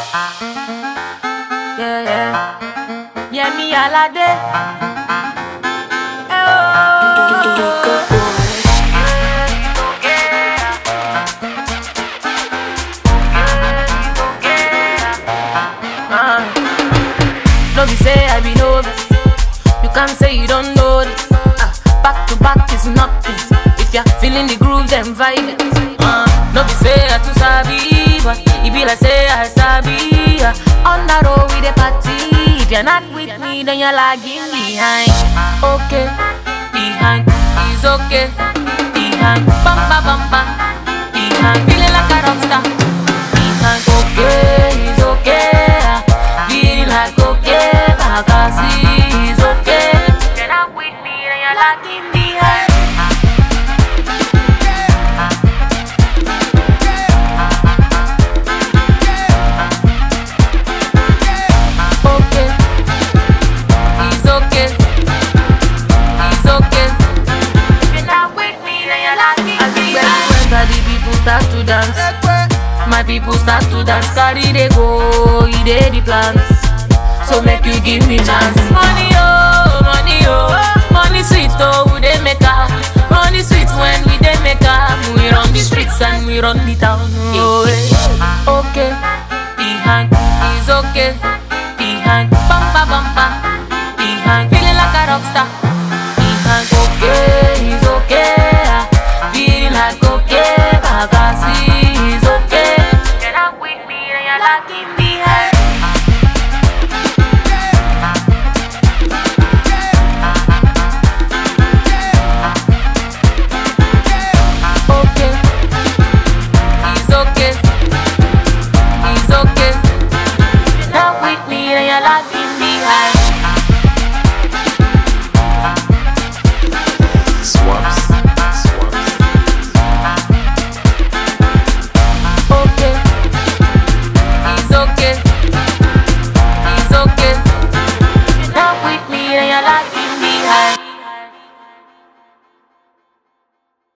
Yeah, yeah. Yeah, me alade. No be say I be novice. You can't say you don't know this. Back to back is nothing. If you're feeling the groove, then vibe it. No be say I too sabi, but it be like say I sabi. On the road with the party. If you're not with me, then you're lagging behind. Okay, behind is okay. Behind, bamba bamba. Behind, feeling like a rock star. Behind, okay is okay. Feeling like okay, Bagasi is okay. You're not with me, then you're lagging behind. Okay, it's okay, it's okay. If you're not with me, then you're lagging behind. When the people start to dance, my people start to dance. Carry they go, they the plans. So make you give me chance. Money oh, money sweet oh, we dey make up. Money sweet when we dey make up. We run the streets and we run the town. Oh, okay, behind is okay. Behind, bamba bamba. Behind, feeling like a rock star. Behind, okay is okay. Feeling like okay, Bagasi is okay. You're not with me, then you're lacking.